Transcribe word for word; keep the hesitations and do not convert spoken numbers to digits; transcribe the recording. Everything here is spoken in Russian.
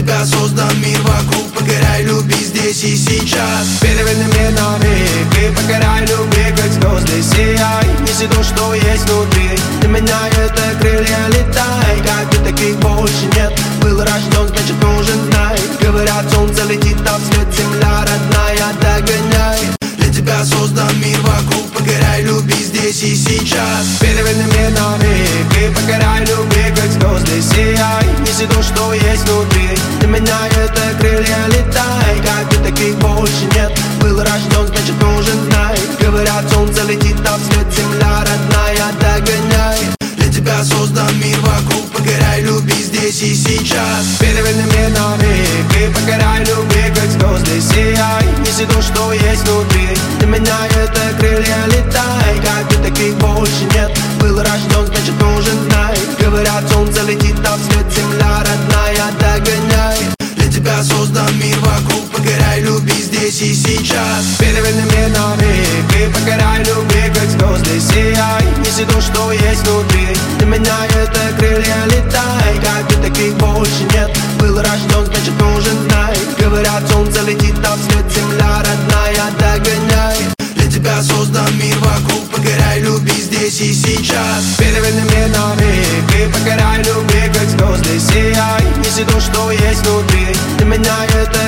тебя создан мир вокруг. Покоряй, люби здесь и сейчас. Переверни мир на миг и покоряй, люби, как звезды сияй. Неси то, что есть внутри, для меня это крылья, летай. Как бы таких больше нет, был рожден, значит нужен знай. Говорят, солнце летит, а вслед земля родная, догоняй. Для тебя создан мир вокруг. Покоряй, люби здесь и сейчас. Переверни мир на миг и покоряй, люби, как звезды сияй. Неси то, что есть внутри, для меня это крылья, летай. Как бы таких больше нет, был рожден, значит нужен знай. Говорят, солнце летит, а вслед земля родная, догоняй. Для тебя создан мир вокруг. Покоряй, люби здесь и сейчас. Переверни мир на миг и покоряй, люби, как звезды сияй. Неси то, что есть внутри, для меня это крылья, летай. Как бы таких больше нет, был рожден, значит нужен знай. Говорят, солнце летит, а вслед земля родная, догоняй. Для тебя создан мир вокруг. Покоряй, люби здесь и сейчас. Переверни мир на миг и покоряй, люби, как звезды сияй. Неси то, что есть внутри, для меня это крылья, летай. Как бы таких больше нет, был рожден, значит нужен знай. Говорят, солнце летит, а вслед земля родная, догоняй. Для тебя создан мир вокруг. Покоряй, люби здесь и сейчас. Переверни мир на миг и покоряй, люби, как звезды сияй. Неси то, что есть внутри, для меня это